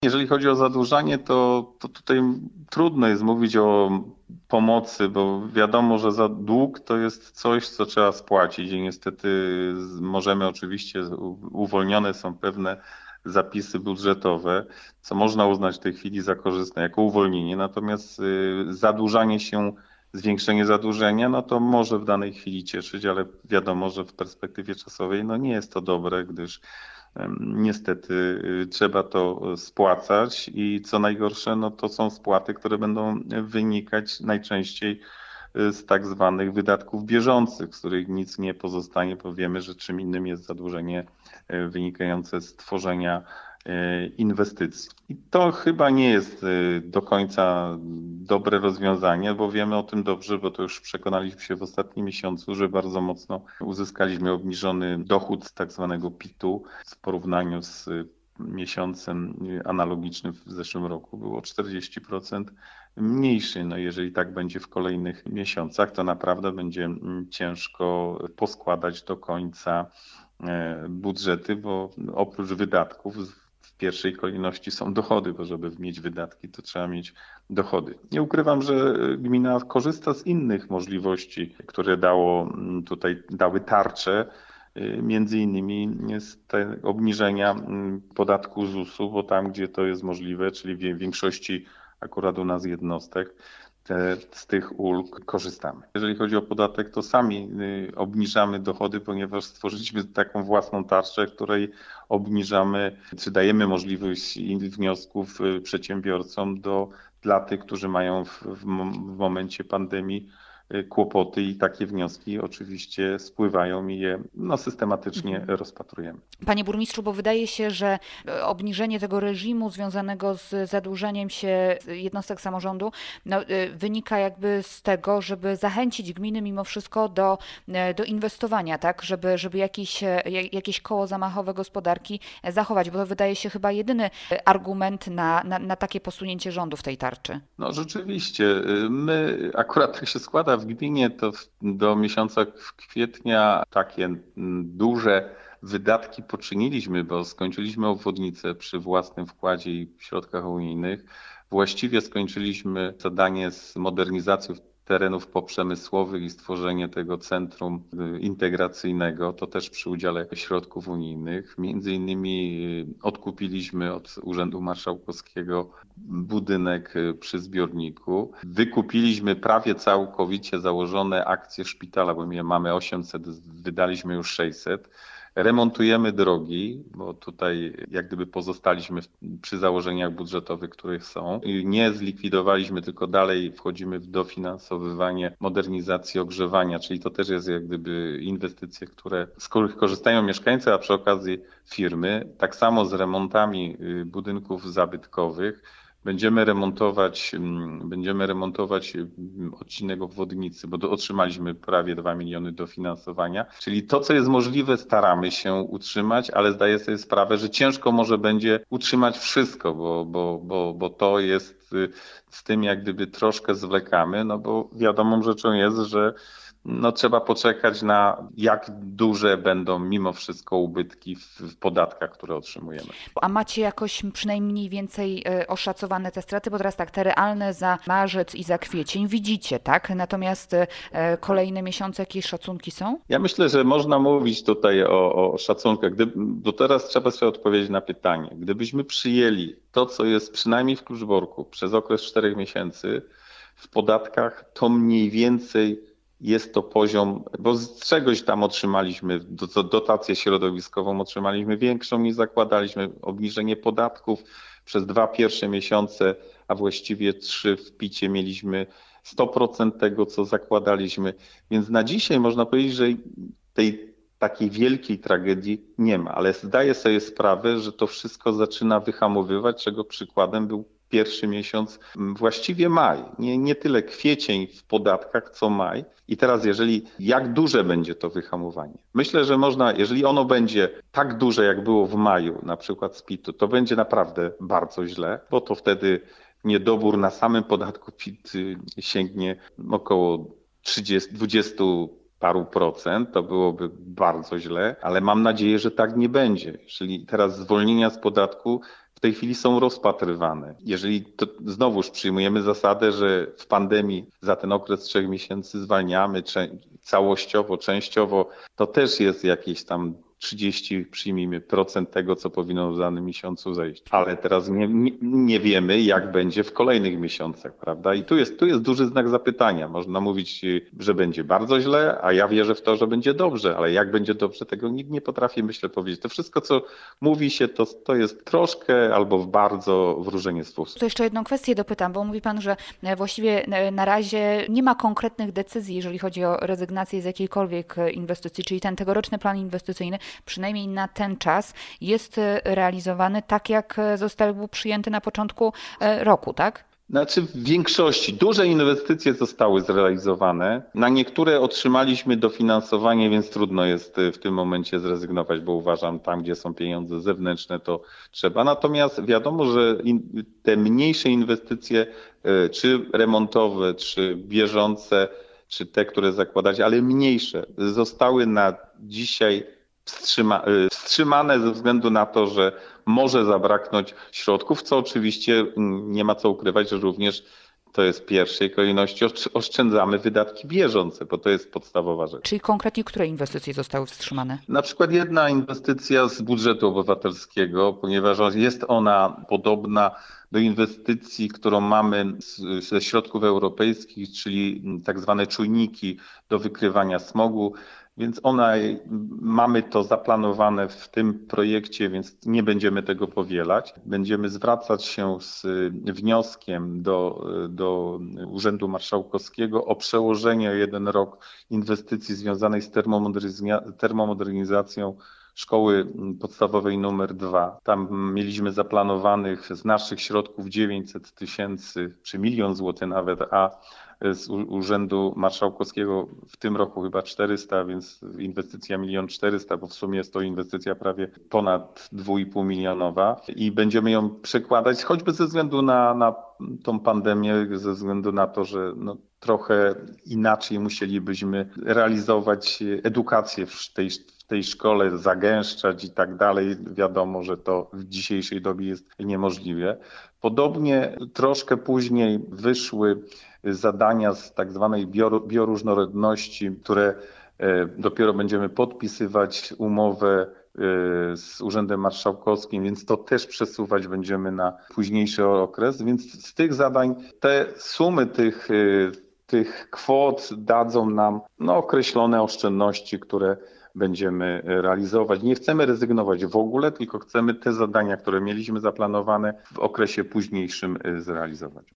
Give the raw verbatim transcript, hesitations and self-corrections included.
Jeżeli chodzi o zadłużanie, to, to tutaj trudno jest mówić o pomocy, bo wiadomo, że za dług to jest coś, co trzeba spłacić i niestety możemy oczywiście, uwolnione są pewne zapisy budżetowe, co można uznać w tej chwili za korzystne jako uwolnienie, natomiast y, zadłużanie się, zwiększenie zadłużenia, no to może w danej chwili cieszyć, ale wiadomo, że w perspektywie czasowej no nie jest to dobre, gdyż niestety y, trzeba to spłacać i co najgorsze, no to są spłaty, które będą wynikać najczęściej y, z tak zwanych wydatków bieżących, z których nic nie pozostanie, bo wiemy, że czym innym jest zadłużenie y, wynikające z tworzenia y, inwestycji. I to chyba nie jest do końca dobre rozwiązanie, bo wiemy o tym dobrze, bo to już przekonaliśmy się w ostatnim miesiącu, że bardzo mocno uzyskaliśmy obniżony dochód z tak zwanego pitu w porównaniu z miesiącem analogicznym w zeszłym roku. Było czterdzieści procent mniejszy. No jeżeli tak będzie w kolejnych miesiącach, to naprawdę będzie ciężko poskładać do końca budżety, bo oprócz wydatków w pierwszej kolejności są dochody, bo żeby mieć wydatki, to trzeba mieć dochody. Nie ukrywam, że gmina korzysta z innych możliwości, które dało tutaj, dały tarcze, między innymi z te obniżenia podatku zusu, bo tam, gdzie to jest możliwe, czyli w większości akurat u nas jednostek, te, z tych ulg korzystamy. Jeżeli chodzi o podatek, to sami obniżamy dochody, ponieważ stworzyliśmy taką własną tarczę, której obniżamy, czy dajemy możliwość wniosków przedsiębiorcom do, dla tych, którzy mają w, w momencie pandemii kłopoty i takie wnioski oczywiście spływają i je no, systematycznie mhm. rozpatrujemy. Panie burmistrzu, bo wydaje się, że obniżenie tego reżimu związanego z zadłużeniem się jednostek samorządu no, wynika jakby z tego, żeby zachęcić gminy mimo wszystko do, do inwestowania, tak, żeby, żeby jakieś, jakieś koło zamachowe gospodarki zachować, bo to wydaje się chyba jedyny argument na, na, na takie posunięcie rządu w tej tarczy. No rzeczywiście, my akurat tak się składa w gminie, to do miesiąca kwietnia takie duże wydatki poczyniliśmy, bo skończyliśmy obwodnicę przy własnym wkładzie i środkach unijnych. Właściwie skończyliśmy zadanie z modernizacją terenów poprzemysłowych i stworzenie tego centrum integracyjnego, to też przy udziale środków unijnych. Między innymi odkupiliśmy od Urzędu Marszałkowskiego budynek przy zbiorniku. Wykupiliśmy prawie całkowicie założone akcje szpitala, bo my mamy osiemset, wydaliśmy już sześćset. Remontujemy drogi, bo tutaj jak gdyby pozostaliśmy przy założeniach budżetowych, które są. Nie zlikwidowaliśmy, tylko dalej wchodzimy w dofinansowywanie modernizacji ogrzewania, czyli to też jest jak gdyby inwestycje, które, z których korzystają mieszkańcy, a przy okazji firmy. Tak samo z remontami budynków zabytkowych. Będziemy remontować, będziemy remontować odcinek obwodnicy, bo otrzymaliśmy prawie dwa miliony dofinansowania. Czyli to, co jest możliwe, staramy się utrzymać, ale zdaję sobie sprawę, że ciężko może będzie utrzymać wszystko, bo, bo, bo, bo to jest, z tym jak gdyby troszkę zwlekamy, no bo wiadomą rzeczą jest, że no trzeba poczekać na jak duże będą mimo wszystko ubytki w, w podatkach, które otrzymujemy. A macie jakoś przynajmniej więcej oszacowane te straty, bo teraz tak, te realne za marzec i za kwiecień widzicie, tak? Natomiast kolejne miesiące jakieś szacunki są? Ja myślę, że można mówić tutaj o, o szacunkach, Gdy, bo teraz trzeba sobie odpowiedzieć na pytanie. Gdybyśmy przyjęli to, co jest przynajmniej w Kluczborku przez okres czterech miesięcy w podatkach, to mniej więcej jest to poziom, bo z czegoś tam otrzymaliśmy, dotację środowiskową otrzymaliśmy większą niż zakładaliśmy, obniżenie podatków przez dwa pierwsze miesiące, a właściwie trzy w picie mieliśmy sto procent tego, co zakładaliśmy. Więc na dzisiaj można powiedzieć, że tej takiej wielkiej tragedii nie ma, ale zdaję sobie sprawę, że to wszystko zaczyna wyhamowywać, czego przykładem był pierwszy miesiąc, właściwie maj, nie, nie tyle kwiecień w podatkach, co maj. I teraz jeżeli, jak duże będzie to wyhamowanie? Myślę, że można, jeżeli ono będzie tak duże, jak było w maju, na przykład z pitu, to będzie naprawdę bardzo źle, bo to wtedy niedobór na samym podatku PIT sięgnie około trzydziestu, dwudziestu paru procent, to byłoby bardzo źle, ale mam nadzieję, że tak nie będzie. Czyli teraz zwolnienia z podatku w tej chwili są rozpatrywane. Jeżeli to znowuż przyjmujemy zasadę, że w pandemii za ten okres trzech miesięcy zwalniamy całościowo, częściowo, to też jest jakieś tam trzydzieści, przyjmijmy, procent tego, co powinno w danym miesiącu zejść. Ale teraz nie, nie, nie wiemy, jak będzie w kolejnych miesiącach, prawda? I tu jest, tu jest duży znak zapytania. Można mówić, że będzie bardzo źle, a ja wierzę w to, że będzie dobrze, ale jak będzie dobrze, tego nikt nie potrafi, myślę, powiedzieć. To wszystko, co mówi się, to, to jest troszkę albo w bardzo wróżenie z fusów. To jeszcze jedną kwestię dopytam, bo mówi Pan, że właściwie na razie nie ma konkretnych decyzji, jeżeli chodzi o rezygnację z jakiejkolwiek inwestycji, czyli ten tegoroczny plan inwestycyjny przynajmniej na ten czas jest realizowany tak, jak został przyjęty na początku roku, tak? Znaczy w większości duże inwestycje zostały zrealizowane. Na niektóre otrzymaliśmy dofinansowanie, więc trudno jest w tym momencie zrezygnować, bo uważam, tam gdzie są pieniądze zewnętrzne, to trzeba. Natomiast wiadomo, że in, te mniejsze inwestycje, czy remontowe, czy bieżące, czy te, które zakładać, ale mniejsze, zostały na dzisiaj Wstrzyma, wstrzymane ze względu na to, że może zabraknąć środków, co oczywiście nie ma co ukrywać, że również to jest w pierwszej kolejności oszczędzamy wydatki bieżące, bo to jest podstawowa rzecz. Czyli konkretnie które inwestycje zostały wstrzymane? Na przykład jedna inwestycja z budżetu obywatelskiego, ponieważ jest ona podobna do inwestycji, którą mamy ze środków europejskich, czyli tak zwane czujniki do wykrywania smogu. Więc ona, mamy to zaplanowane w tym projekcie, więc nie będziemy tego powielać. Będziemy zwracać się z wnioskiem do, do Urzędu Marszałkowskiego o przełożenie o jeden rok inwestycji związanej z termomodernizacją szkoły podstawowej numer dwa. Tam mieliśmy zaplanowanych z naszych środków dziewięćset tysięcy, czy milion złotych nawet, a z Urzędu Marszałkowskiego w tym roku chyba czterysta, więc inwestycja milion czterysta, bo w sumie jest to inwestycja prawie ponad dwa i pół milionowa i będziemy ją przekładać choćby ze względu na, na tą pandemię, ze względu na to, że no, trochę inaczej musielibyśmy realizować edukację w tej w tej szkole, zagęszczać i tak dalej. Wiadomo, że to w dzisiejszej dobie jest niemożliwe. Podobnie troszkę później wyszły zadania z tak zwanej bioróżnorodności, które dopiero będziemy podpisywać umowę z Urzędem Marszałkowskim, więc to też przesuwać będziemy na późniejszy okres. Więc z tych zadań te sumy tych, tych kwot dadzą nam no, określone oszczędności, które będziemy realizować. Nie chcemy rezygnować w ogóle, tylko chcemy te zadania, które mieliśmy zaplanowane w okresie późniejszym zrealizować.